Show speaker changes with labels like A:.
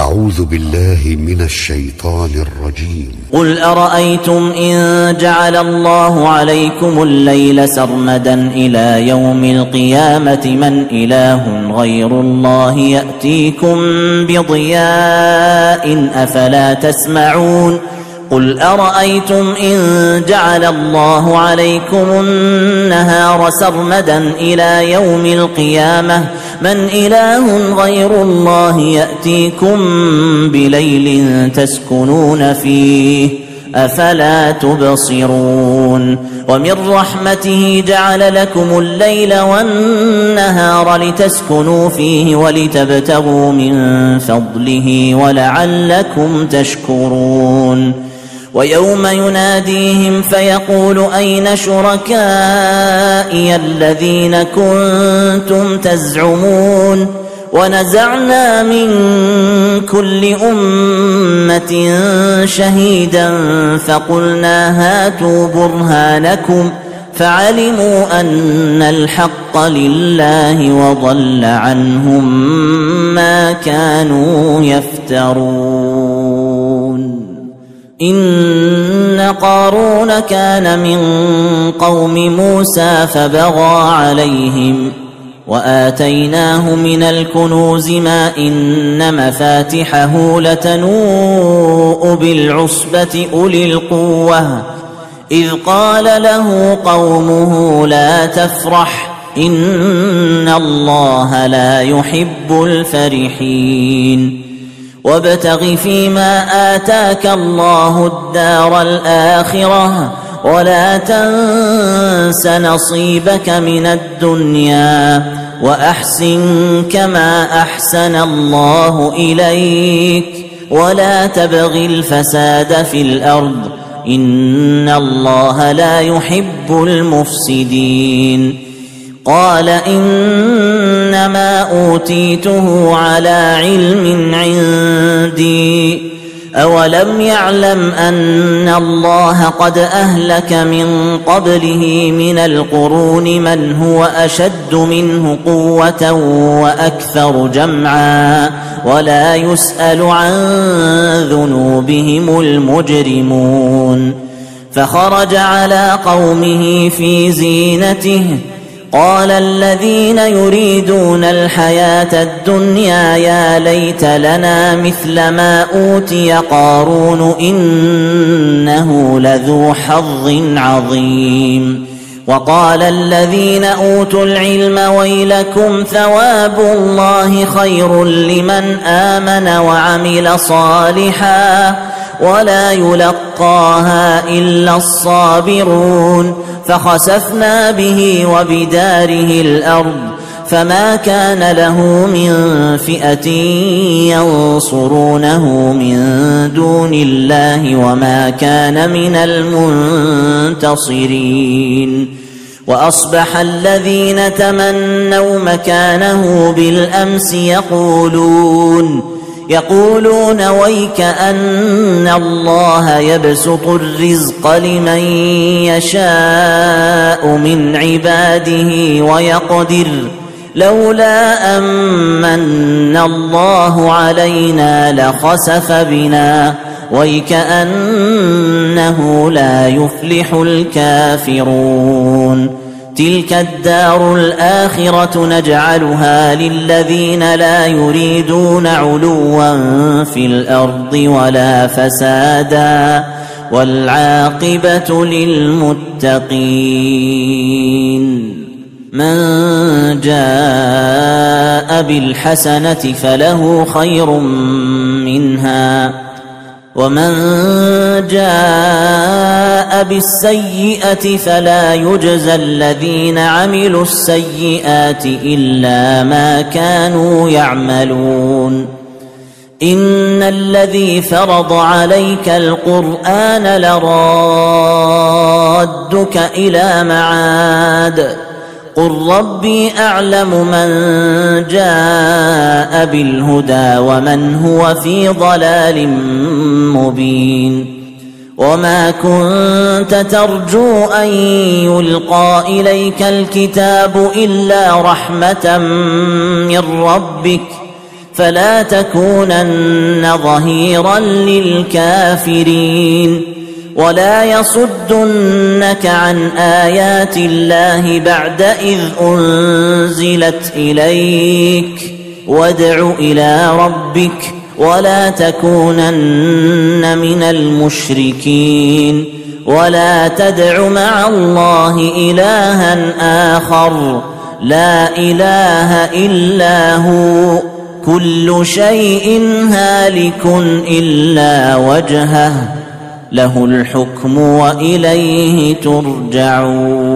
A: أعوذ بالله من الشيطان الرجيم.
B: قل أرأيتم إن جعل الله عليكم الليل سرمدا إلى يوم القيامة من إله غير الله يأتيكم بضياء أفلا تسمعون. قل أرأيتم إن جعل الله عليكم النهار سرمدا إلى يوم القيامة من إله غير الله يأتيكم بليل تسكنون فيه أفلا تبصرون. ومن رحمته جعل لكم الليل والنهار لتسكنوا فيه ولتبتغوا من فضله ولعلكم تشكرون. ويوم يناديهم فيقول أين شركائي الذين كنتم تزعمون. ونزعنا من كل أمة شهيدا فقلنا هاتوا برهانكم فعلموا أن الحق لله وضل عنهم ما كانوا يفترون. إن قارون كان من قوم موسى فبغى عليهم وآتيناه من الكنوز ما إن مفاتحه لتنوء بالعصبة أولي القوة إذ قال له قومه لا تفرح إن الله لا يحب الفرحين. وابتغ فيما آتاك الله الدار الآخرة ولا تنس نصيبك من الدنيا وأحسن كما أحسن الله إليك ولا تبغ الفساد في الأرض إن الله لا يحب المفسدين. قال إنما أوتيته على علم عندي أولم يعلم أن الله قد أهلك من قبله من القرون من هو أشد منه قوة وأكثر جمعا ولا يسأل عن ذنوبهم المجرمون. فخرج على قومه في زينته قال الذين يريدون الحياة الدنيا يا ليت لنا مثل ما أوتي قارون إنه لذو حظ عظيم. وقال الذين أوتوا العلم ويلكم ثواب الله خير لمن آمن وعمل صالحا ولا يلقاها إلا الصابرون. فخسفنا به وبداره الأرض فما كان له من فئة ينصرونه من دون الله وما كان من المنتصرين. وأصبح الذين تمنوا مكانه بالأمس يقولون ويك أن الله يبسط الرزق لمن يشاء من عباده ويقدر لولا أمن الله علينا لخسف بنا ويك أنه لا يفلح الكافرون. تلك الدار الآخرة نجعلها للذين لا يريدون علوا في الأرض ولا فسادا والعاقبة للمتقين. من جاء بالحسنة فله خير منها ومن جاء بالسيئة فلا يجزى الذين عملوا السيئات إلا ما كانوا يعملون. إن الذي فرض عليك القرآن لرادك إلى معاد قل ربي أعلم من جاء بالهدى ومن هو في ضلال مبين. وما كنت ترجو أن يلقى إليك الكتاب إلا رحمة من ربك فلا تكونن ظهيرا للكافرين ولا يصدنك عن آيات الله بعد إذ أنزلت إليك وادع إلى ربك ولا تكونن من المشركين ولا تدع مع الله إلها آخر لا إله إلا هو كل شيء هالك إلا وجهه له الحكم وإليه ترجعون.